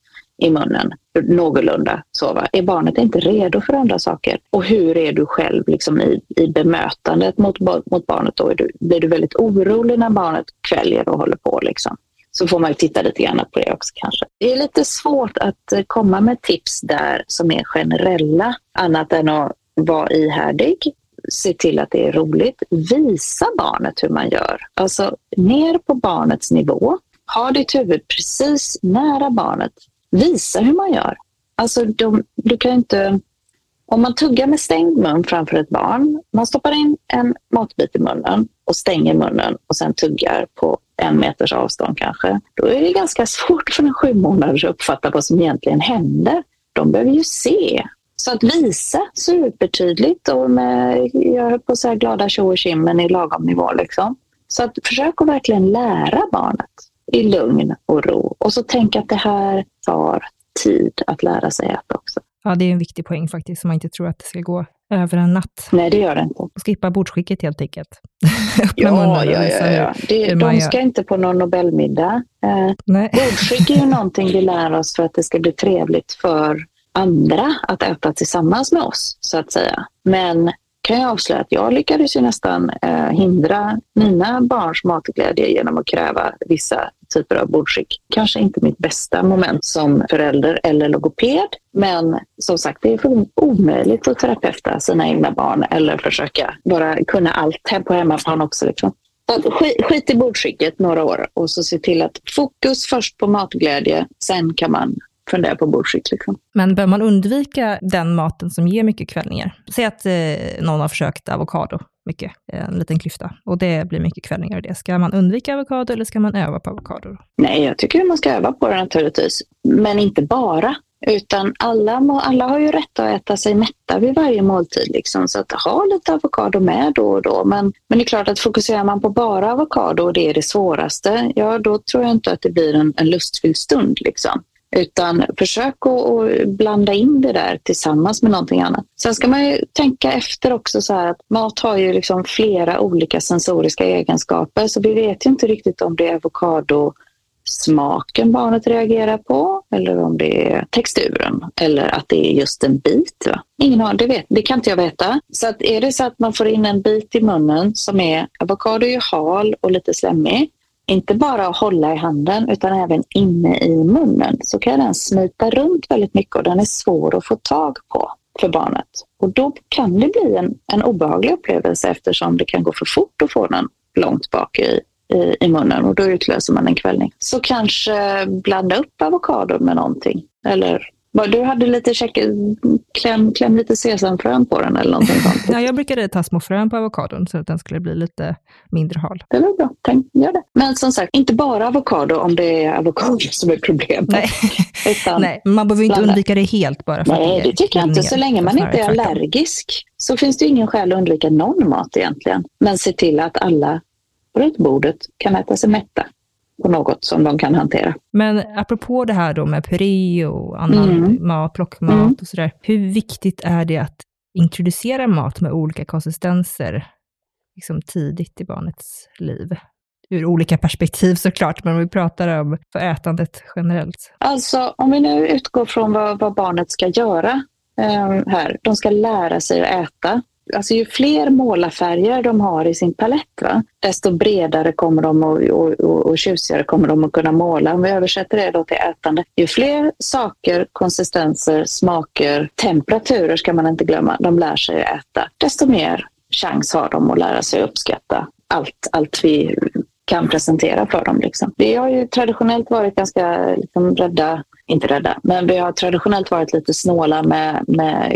i munnen någorlunda så, va? Är barnet inte redo för andra saker? Och hur är du själv liksom i bemötandet mot barnet då? Blir du väldigt orolig när barnet kväljer och håller på liksom? Så får man ju titta lite grann på det också kanske. Det är lite svårt att komma med tips där som är generella annat än att vara ihärdig. Se till att det är roligt. Visa barnet hur man gör. Alltså ner på barnets nivå. Ha ditt huvud precis nära barnet. Visa hur man gör. Alltså du kan inte... Om man tuggar med stängd mun framför ett barn. Man stoppar in en matbit i munnen och stänger munnen och sen tuggar på 1 meters avstånd kanske. Då är det ganska svårt för en 7 månader att uppfatta vad som egentligen händer. De behöver ju se. Så att visa supertydligt och jag höll på att säga glada tjo och tjim, men i lagom nivå liksom. Så att försök att verkligen lära barnet i lugn och ro. Och så tänk att det här tar tid att lära sig äta också. Ja, det är en viktig poäng faktiskt, som man inte tror att det ska gå över en natt. Nej, det gör det inte. Och skippa bordsskicket helt enkelt. Ja. De ska inte på någon Nobelmiddag. Bordsskick är ju någonting vi lär oss för att det ska bli trevligt för andra att äta tillsammans med oss, så att säga. Men kan jag avslöja att jag lyckades ju nästan hindra mina barns matglädje genom att kräva vissa typer av bordsskick. Kanske inte mitt bästa moment som förälder eller logoped, men som sagt, det är för omöjligt att terapeuta sina egna barn eller försöka bara kunna allt här på hemmaplan också. Liksom. Skit i bordsskicket några år och så se till att fokus först på matglädje, sen kan man fundera på bordsskick. Liksom. Men bör man undvika den maten som ger mycket kvällningar? Säg att någon har försökt avokado mycket, en liten klyfta, och det blir mycket kvällningar av det. Ska man undvika avokado eller ska man öva på avokado? Nej, jag tycker man ska öva på det naturligtvis, men inte bara. Utan alla har ju rätt att äta sig mätta vid varje måltid. Liksom. Så att ha lite avokado med då och då. Men det är klart att fokuserar man på bara avokado och det är det svåraste, ja då tror jag inte att det blir en lustfylld stund. Liksom. Utan försök att blanda in det där tillsammans med någonting annat. Sen ska man ju tänka efter också så här att mat har ju liksom flera olika sensoriska egenskaper. Så vi vet ju inte riktigt om det är avokadosmaken barnet reagerar på eller om det är texturen eller att det är just en bit. Va? Ingen har, det kan inte jag veta. Så att är det så att man får in en bit i munnen som är avokado är hal och lite slemmig, inte bara att hålla i handen utan även inne i munnen, så kan den smita runt väldigt mycket och den är svår att få tag på för barnet. Och då kan det bli en obehaglig upplevelse eftersom det kan gå för fort att få den långt bak i munnen och då utlöser man en kvällning. Så kanske blanda upp avokado med någonting. Eller du hade lite kläm lite sesamfrön på den eller någonting sånt. Ja, jag brukade ta små frön på avokadon så att den skulle bli lite mindre hal. Det var bra, gör det. Men som sagt, inte bara avokado om det är avokado som är problemet. Nej, nej, man behöver inte undvika det helt bara för nej, det tycker jag inte. Så länge man inte är allergisk så finns det ingen skäl att undvika någon mat egentligen. Men se till att alla runt bordet kan äta sig mätta på något som de kan hantera. Men apropå det här då med puré och annan mat, plockmat och sådär. Hur viktigt är det att introducera mat med olika konsistenser liksom tidigt i barnets liv? Ur olika perspektiv såklart, men om vi pratar om för ätandet generellt. Alltså om vi nu utgår från vad barnet ska göra här. De ska lära sig att äta. Alltså ju fler målarfärger de har i sin palett, desto bredare kommer de och tjusigare kommer de att kunna måla. Om vi översätter det då till ätande. Ju fler saker, konsistenser, smaker, temperaturer ska man inte glömma, de lär sig att äta. Desto mer chans har de att lära sig att uppskatta allt vi kan presentera för dem. Liksom. Vi har ju traditionellt varit ganska liksom, inte rädda, men vi har traditionellt varit lite snåla med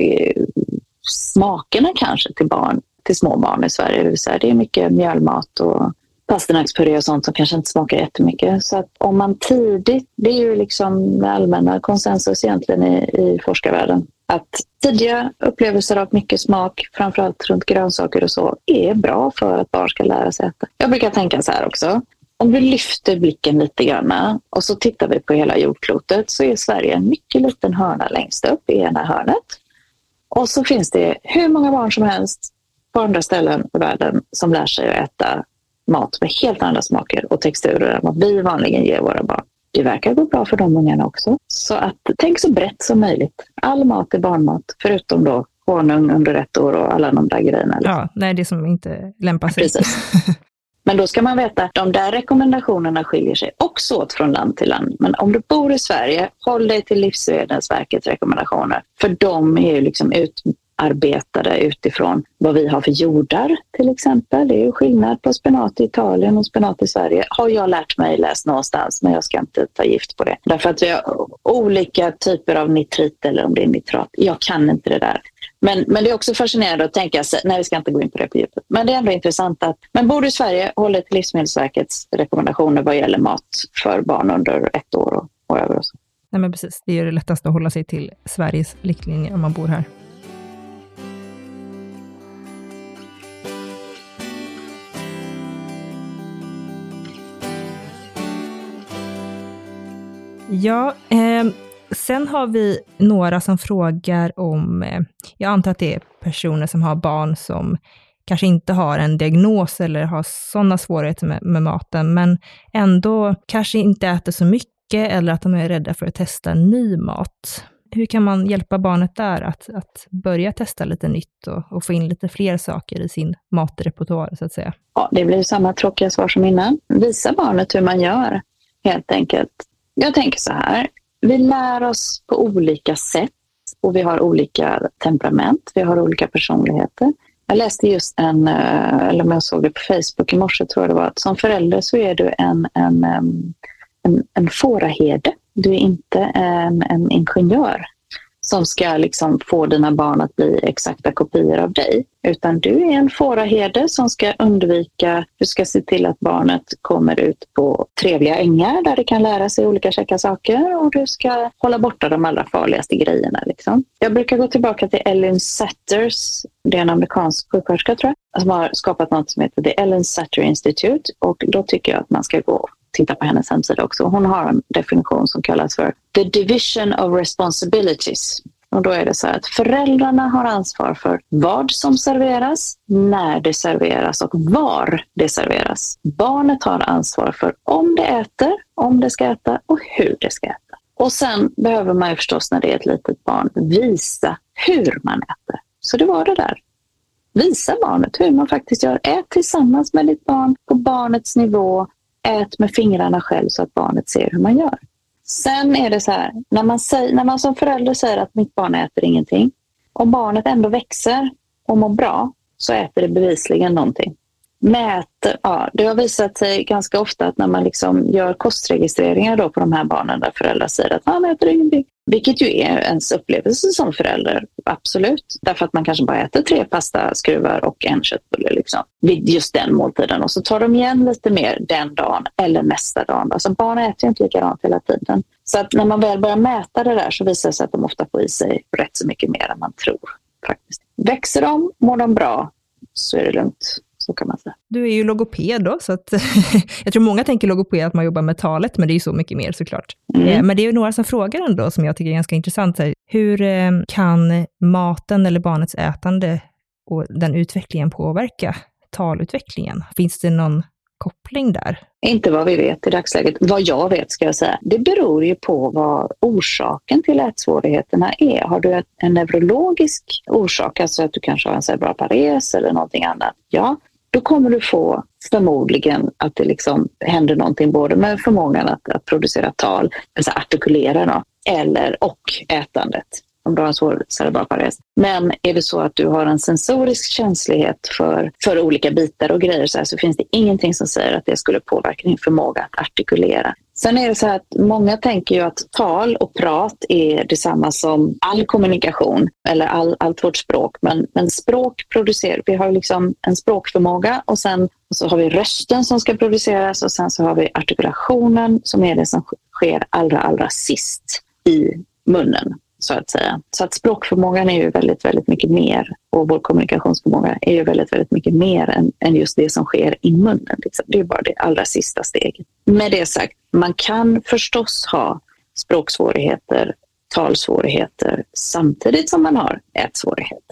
smakerna kanske till små barn i Sverige. Det vill säga, det är mycket mjölmat och pasternakspuré och sånt som kanske inte smakar jättemycket. Så att om man tidigt, det är ju liksom allmänna konsensus egentligen i forskarvärlden, att tidiga upplevelser av mycket smak, framförallt runt grönsaker och så, är bra för att barn ska lära sig äta. Jag brukar tänka så här också. Om vi lyfter blicken lite grann och så tittar vi på hela jordklotet så är Sverige en mycket liten hörna längst upp i ena hörnet. Och så finns det hur många barn som helst på andra ställen i världen som lär sig att äta mat med helt andra smaker och texturer än vad vi vanligen ger våra barn. Det verkar gå bra för de ungarna också. Så att tänk så brett som möjligt. All mat är barnmat, förutom då honung under 1 år och alla de där grejerna. Ja, nej, det som inte lämpar sig. Precis. Men då ska man veta att de där rekommendationerna skiljer sig också åt från land till land. Men om du bor i Sverige, håll dig till Livsmedelsverkets rekommendationer. För de är ju liksom utarbetade utifrån vad vi har för jordar till exempel. Det är ju skillnad på spenat i Italien och spenat i Sverige. Har jag lärt mig läst någonstans, men jag ska inte ta gift på det. Därför att vi har olika typer av nitrit eller om det är nitrat. Jag kan inte det där. Men det är också fascinerande att tänka sig, nej vi ska inte gå in på det på djupet. Men det är ändå intressant att, men bor du i Sverige, håll dig till Livsmedelsverkets rekommendationer vad gäller mat för barn under 1 år och över. Och så. Nej men precis, det är det lättaste att hålla sig till Sveriges riktlinjer om man bor här. Ja, sen har vi några som frågar om, jag antar att det är personer som har barn som kanske inte har en diagnos eller har sådana svårigheter med maten, men ändå kanske inte äter så mycket eller att de är rädda för att testa ny mat. Hur kan man hjälpa barnet där att börja testa lite nytt och få in lite fler saker i sin matrepertoar så att säga? Ja, det blir samma tråkiga svar som innan. Visa barnet hur man gör helt enkelt. Jag tänker så här, vi lär oss på olika sätt och vi har olika temperament, vi har olika personligheter. Jag läste just eller om jag såg det på Facebook i morse tror jag det var, att som förälder så är du en fåraherde, du är inte en ingenjör. som ska liksom få dina barn att bli exakta kopior av dig. Utan du är en fåraherde som ska undvika, du ska se till att barnet kommer ut på trevliga ängar där det kan lära sig olika käcka saker, och du ska hålla borta de allra farligaste grejerna. Liksom. Jag brukar gå tillbaka till Ellen Satters, det är en amerikansk sjuksköterska tror jag, som har skapat något som heter The Ellen Satter Institute, och då tycker jag att man ska gå och titta på hennes hemsida också. Hon har en definition som kallas för The Division of Responsibilities. Och då är det så här att föräldrarna har ansvar för vad som serveras, när det serveras och var det serveras. Barnet har ansvar för om det äter, om det ska äta och hur det ska äta. Och sen behöver man ju förstås när det är ett litet barn visa hur man äter. Så det var det där. Visa barnet hur man faktiskt gör. Ät tillsammans med ditt barn på barnets nivå. Ät med fingrarna själv så att barnet ser hur man gör. Sen är det så här, när man som förälder säger att mitt barn äter ingenting, om barnet ändå växer och mår bra, så äter det bevisligen någonting. Det har visat sig ganska ofta att när man liksom gör kostregistreringar då på de här barnen där föräldrar säger att han äter ingenting, vilket ju är ens upplevelse som förälder, absolut. Därför att man kanske bara äter 3 pastaskruvar och en köttbulle liksom, vid just den måltiden. Och så tar de igen lite mer den dagen eller nästa dag. Alltså barn äter ju inte likadant hela tiden. Så att när man väl börjar mäta det där så visar det sig att de ofta får i sig rätt så mycket mer än man tror. Faktiskt. Växer de, mår de bra, så är det lugnt. Så kan man säga. Du är ju logoped då, så att jag tror många tänker logoped att man jobbar med talet, men det är ju så mycket mer såklart. Men det är ju några som frågar ändå som jag tycker är ganska intressant. Hur kan maten eller barnets ätande och den utvecklingen påverka talutvecklingen? Finns det någon koppling där? Inte vad vi vet i dagsläget. Vad jag vet ska jag säga. Det beror ju på vad orsaken till ätsvårigheterna är. Har du en neurologisk orsak, alltså att du kanske har en cerebral pares eller någonting annat, ja, då kommer du få förmodligen att det liksom händer någonting både med förmågan att producera tal, alltså artikulera då, och ätandet. Om du har en svår cerebral pares. Men är det så att du har en sensorisk känslighet för olika bitar och grejer så finns det ingenting som säger att det skulle påverka din förmåga att artikulera. Sen är det så här att många tänker ju att tal och prat är detsamma som all kommunikation eller allt vårt språk. Men språk producerar, vi har liksom en språkförmåga och sen så har vi rösten som ska produceras och sen så har vi artikulationen som är det som sker allra sist i munnen. Så att säga. Så att språkförmågan är ju väldigt, väldigt mycket mer och vår kommunikationsförmåga är ju väldigt, väldigt mycket mer än just det som sker i munnen. Liksom. Det är bara det allra sista steget. Med det sagt, man kan förstås ha språksvårigheter, talsvårigheter samtidigt som man har ätsvårigheter.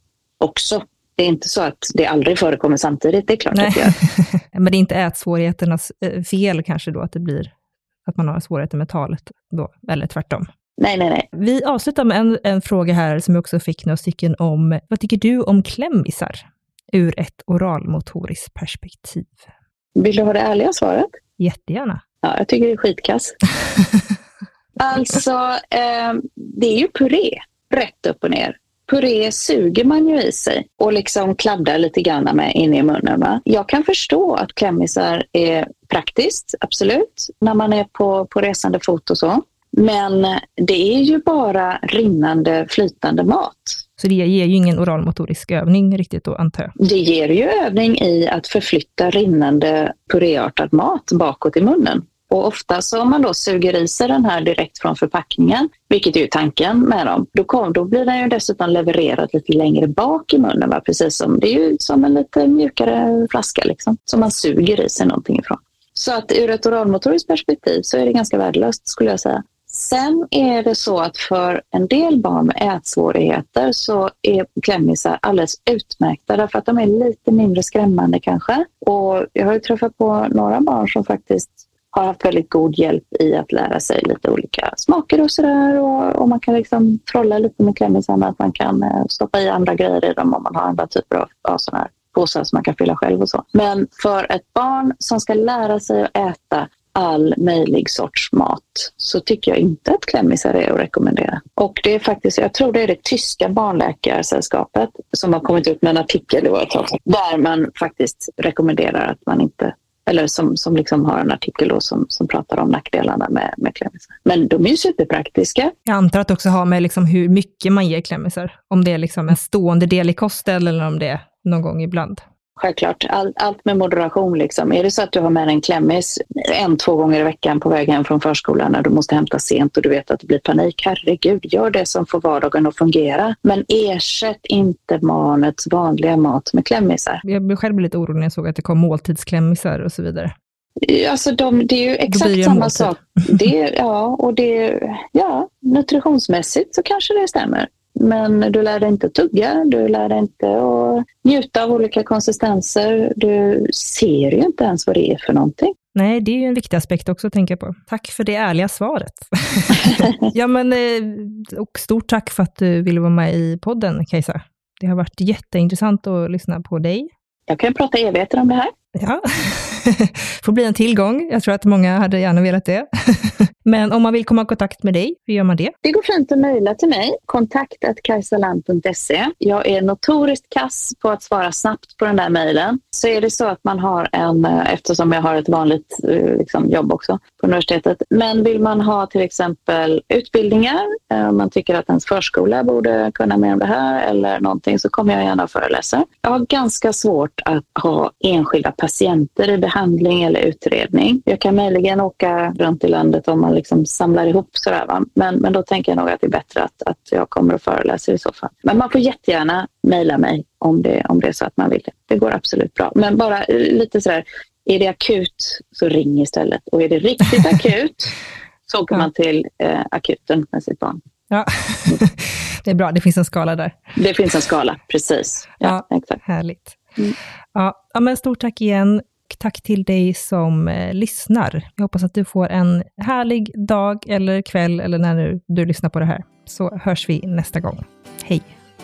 Också. Det är inte så att det aldrig förekommer samtidigt, det är klart att det gör. Men det är inte ätsvårigheternas fel kanske då att det blir att man har svårigheter med talet då, eller tvärtom? Nej. Vi avslutar med en fråga här som jag också fick några stycken om. Vad tycker du om klämmisar ur ett oralmotoriskt perspektiv? Vill du ha det ärliga svaret? Jättegärna. Ja, jag tycker det är skitkass. Alltså, det är ju puré, rätt upp och ner. Puré suger man ju i sig och liksom kladdar lite grann med in i munnen. Va? Jag kan förstå att klämmisar är praktiskt, absolut, när man är på resande fot och så. Men det är ju bara rinnande, flytande mat. Så det ger ju ingen oralmotorisk övning riktigt då, antar jag? Det ger ju övning i att förflytta rinnande puréartad mat bakåt i munnen. Och ofta så om man då suger i sig den här direkt från förpackningen, vilket är ju tanken med dem, då blir den ju dessutom levererad lite längre bak i munnen. Va? Precis som, det är ju som en lite mjukare flaska liksom, som man suger i sig någonting ifrån. Så att ur ett oralmotoriskt perspektiv så är det ganska värdelöst skulle jag säga. Sen är det så att för en del barn med ätsvårigheter så är klämmisar alldeles utmärkta därför att de är lite mindre skrämmande kanske. Och jag har ju träffat på några barn som faktiskt har haft väldigt god hjälp i att lära sig lite olika smaker och sådär. Och man kan liksom trolla lite med klämmisarna, att man kan stoppa i andra grejer i dem om man har andra typer av sådana här påsar som man kan fylla själv och så. Men för ett barn som ska lära sig att äta all möjlig sorts mat så tycker jag inte att klämmisar är att rekommendera. Och det är faktiskt, jag tror det är det tyska barnläkarsällskapet som har kommit ut med en artikel i vårt tag där man faktiskt rekommenderar att man inte eller som liksom har en artikel då som pratar om nackdelarna med klämmisar. Men de är ju superpraktiska. Jag antar att det också har med liksom hur mycket man ger klämmisar. Om det är liksom en stående del i kosten eller om det är någon gång ibland. Självklart, allt med moderation liksom. Är det så att du har med en klämmis 1-2 gånger i veckan på väg hem från förskolan när du måste hämta sent och du vet att det blir panik, herregud, gör det som får vardagen att fungera. Men ersätt inte barnets vanliga mat med klämmisar. Jag blev själv lite orolig när jag såg att det kom måltidsklämmisar och så vidare. Alltså det är ju exakt samma sak. Nutritionsmässigt så kanske det stämmer. Men du lär dig inte att tugga, du lär dig inte att njuta av olika konsistenser. Du ser ju inte ens vad det är för någonting. Nej, det är ju en viktig aspekt också att tänka på. Tack för det ärliga svaret. Ja, men och stort tack för att du ville vara med i podden, Kajsa. Det har varit jätteintressant att lyssna på dig. Jag kan prata evigheter om det här. Ja, får bli en tillgång. Jag tror att många hade gärna velat det. Men om man vill komma i kontakt med dig, hur gör man det? Det går fint att mejla till mig, kontakt@kajsalam.se. Jag är notoriskt kass på att svara snabbt på den där mejlen. Så är det så att man har eftersom jag har ett vanligt jobb också på universitetet. Men vill man ha till exempel utbildningar, man tycker att ens förskola borde kunna mer om det här eller någonting, så kommer jag gärna föreläsa. Jag har ganska svårt att ha enskilda patienter i behandling eller utredning. Jag kan möjligen åka runt i landet om man liksom samlar ihop sådär, va? Men då tänker jag nog att det är bättre att jag kommer att föreläsa i så fall. Men man får jättegärna mejla mig om det är så att man vill det. Det går absolut bra. Men bara lite sådär, är det akut så ring istället. Och är det riktigt akut så åker man till akuten med sitt barn. Ja, det är bra. Det finns en skala där. Det finns en skala, precis. Ja, exakt. Härligt. Mm. Ja, men stort tack igen. Tack till dig som lyssnar. Jag hoppas att du får en härlig dag eller kväll eller när du lyssnar på det här. Så hörs vi nästa gång. Hej!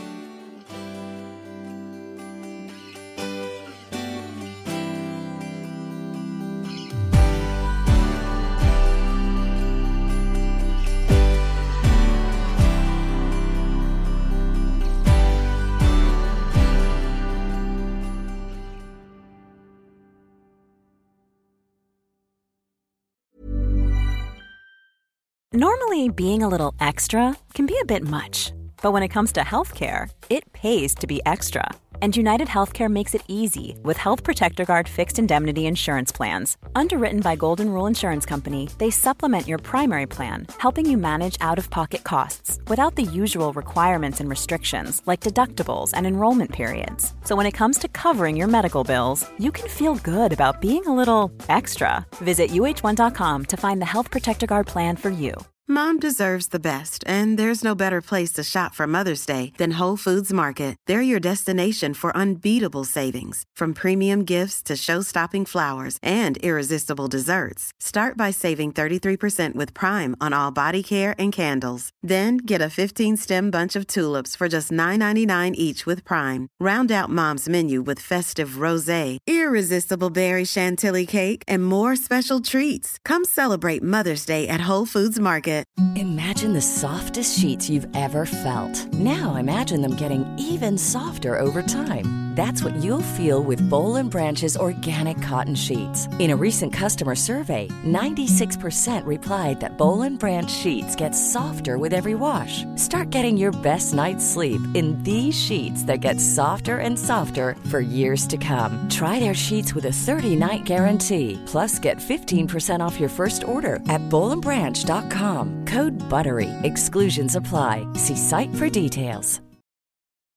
Normally, being a little extra can be a bit much, but when it comes to healthcare, it pays to be extra. And United Healthcare makes it easy with Health Protector Guard fixed indemnity insurance plans. Underwritten by Golden Rule Insurance Company, they supplement your primary plan, helping you manage out-of-pocket costs without the usual requirements and restrictions like deductibles and enrollment periods. So when it comes to covering your medical bills, you can feel good about being a little extra. Visit UH1.com to find the Health Protector Guard plan for you. Mom deserves the best, and there's no better place to shop for Mother's Day than Whole Foods Market. They're your destination for unbeatable savings, from premium gifts to show-stopping flowers and irresistible desserts. Start by saving 33% with Prime on all body care and candles. Then get a 15-stem bunch of tulips for just $9.99 each with Prime. Round out Mom's menu with festive rosé, irresistible berry chantilly cake, and more special treats. Come celebrate Mother's Day at Whole Foods Market. Imagine the softest sheets you've ever felt. Now imagine them getting even softer over time. That's what you'll feel with Boll & Branch's organic cotton sheets. In a recent customer survey, 96% replied that Boll & Branch sheets get softer with every wash. Start getting your best night's sleep in these sheets that get softer and softer for years to come. Try their sheets with a 30-night guarantee. Plus, get 15% off your first order at bollandbranch.com. Code BUTTERY. Exclusions apply. See site for details.